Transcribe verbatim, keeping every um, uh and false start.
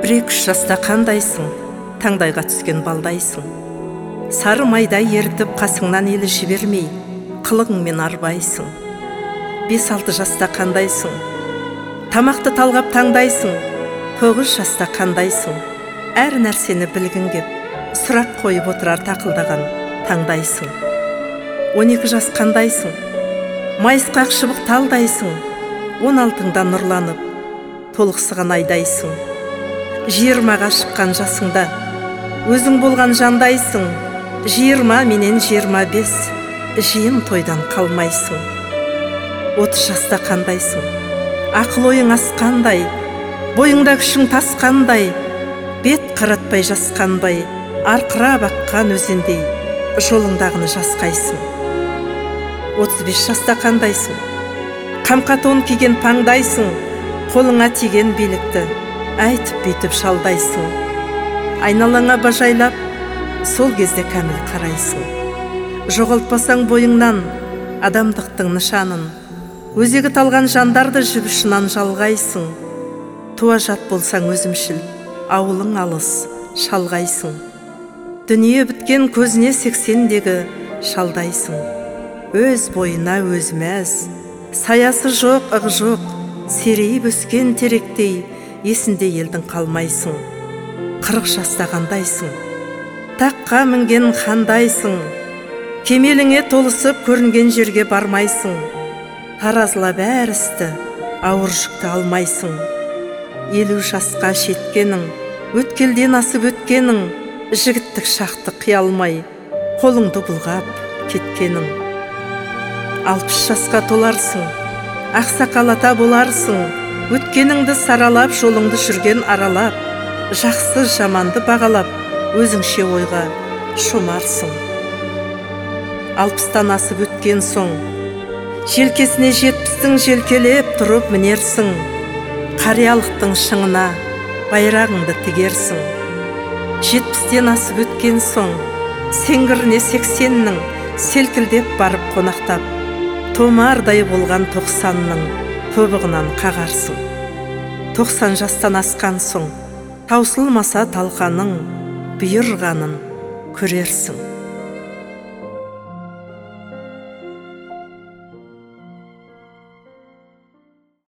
Бір-екі үш жаста қандайсың, таңдайға түскен балдайсың. Сары майдай ерітіп қасыңнан елі жібермей, қылығыңмен арбайсың. Бес-алты жаста қандайсың, тамақты талғап таңдайсың. Тоғыз жаста қандайсың, әр нәрсені білгің кеп, сұрақ қойып отырар тақылдаған таңдайсың. Он екі жас қандайсың, майысқақ шыбық талдайсың. Он алтыңда нұрланып, толықсыған айдайсың. Жиырмаға шыққан жасыңда өзің болған жандайсың. Жиырма менен жиырма бес, жиын тойдан қалмайсың. Отыз жаста қандайсың, ақыл ойың асқандай, бойыңда күшің тасқандай, бет қаратпай жасқанбай, арқырап аққан өзендей жолыңдағыны жасқайсың. Отыз бес жаста қандайсың, қамқа тон киген паңдайсың. Қолыңа тиген билікті айтып бүйтіп шалдайсың. Айналаңа бажайлап, сол кезде кәміл қарайсың. Жоғалтпасаң бойыңнан адамдықтың нышанын, өзегі талған жандарды жіп ұшынан жалғайсың. Туа жат болсаң өзімшіл, ауылың алыс, шалғайсың. Дүние біткен көзіне сексендегі шалдайсың. Өз бойына өз мәз, саясы жоқ, ық жоқ, серейіп өскен теректей есінде елдің қалмайсың. Қырық жаста қандайсың, таққа мінген қандайсың. Кемеліңе толысып көрінген жерге бармайсың. Таразылап әр істі, ауыр жүкті алмайсың. Елу жасқа шеткенің, өткелден асып өткенің, жігіттік шақты қиялмай, қолыңды бұлғап кеткенің. Алпыс жасқа толарсың, ақсақал ата боларсың. Өткеніңді саралап, жолыңды жүрген аралап, жақсы жаманды бағалап, өзіңше ойға шомарсың. Алпыстан асып өткен соң, желкесіне жетпістің желкелеп тұрып мінерсің. Қариялықтың шыңына байрағыңды тігерсің. Жетпістен асып өткен соң, сеңгіріне сексеннің селкілдеп барып қонақтап, томардай болған тоқсанның тобығынан қағарсың. Тоқсан жастан асқан соң, таусылмаса талқаның бұйырғанын көрерсің.